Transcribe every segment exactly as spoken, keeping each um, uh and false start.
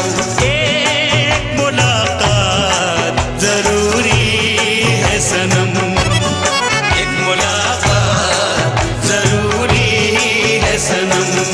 एक मुलाकात जरूरी है सनम, एक मुलाकात जरूरी है सनम।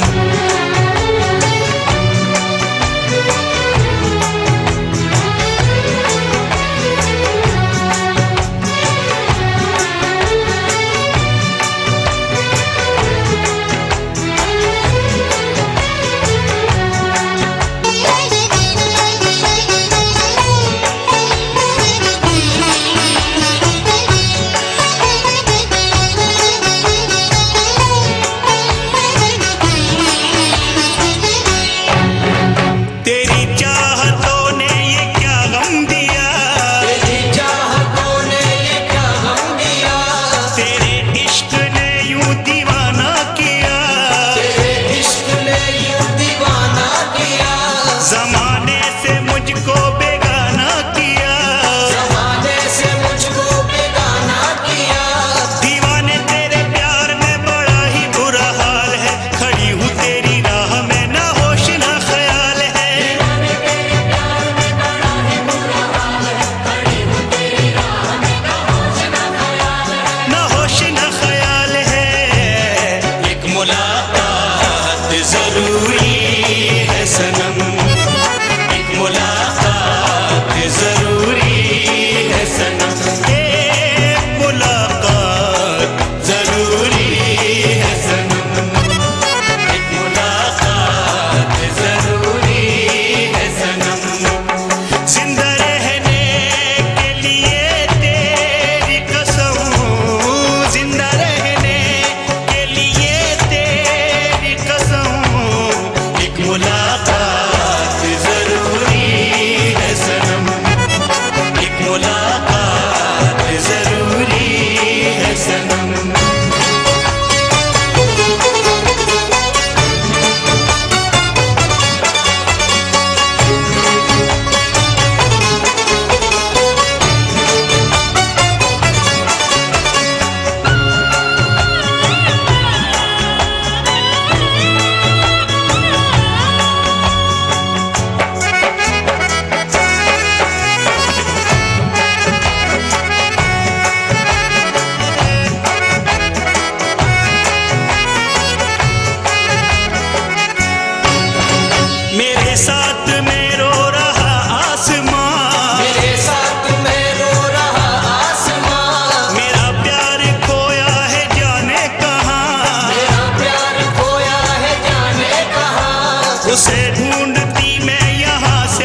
उसे ढूंढती मैं यहाँ से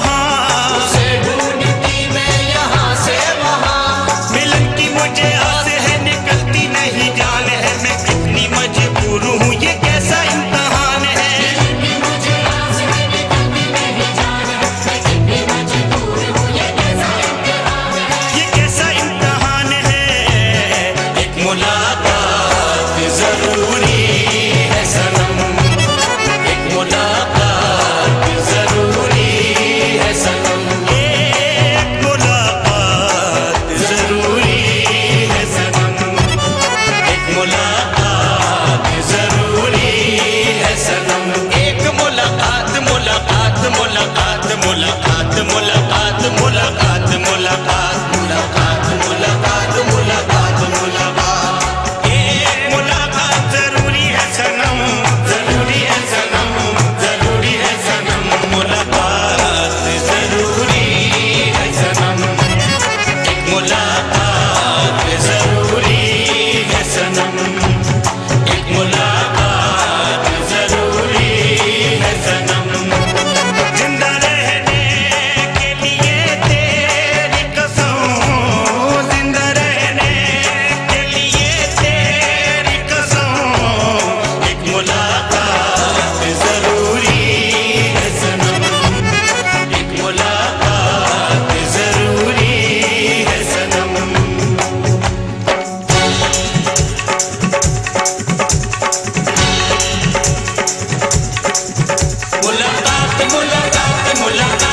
वहाँ, उसे ढूंढती मैं यहाँ से वहाँ। मिलन की मुझे आस है, निकलती नहीं जान है। मैं कितनी मजबूर हूँ, ये कैसा इम्तिहान है। मुझे आस है, निकलती नहीं जान है। मैं कितनी मजबूर हूँ, ये कैसा इम्तिहान है। ये कैसा इम्तिहान है। एक मुलाकात जरूरी है सनम, एक मुलाकात जरूरी है सनम, एक मुलाकात जरूरी है सनम, एक मुलाकात जरूरी है सनम। एक मुलाकात मुलाकात मुलाकात मुलाकात मुलाकात मुलाकात मुलाकात मुलाकात मुलाकात मुलाकात मुलाकात एक मुलाकात जरूरी है सनम, जरूरी है सनम, जरूरी है सनम। मुलाकात जरूरी है सनम, एक मुलाकात जरूरी है सनम, एक मुलाकात जरूरी है सनम। जिंदा रहने के लिए तेरी कसम, जिंदा रहने के लिए तेरी कसम। एक मुलाकात जरूरी है सनम, एक मुलाकात जरूरी है सनम। मुलाकात मुलाकात मुलाकात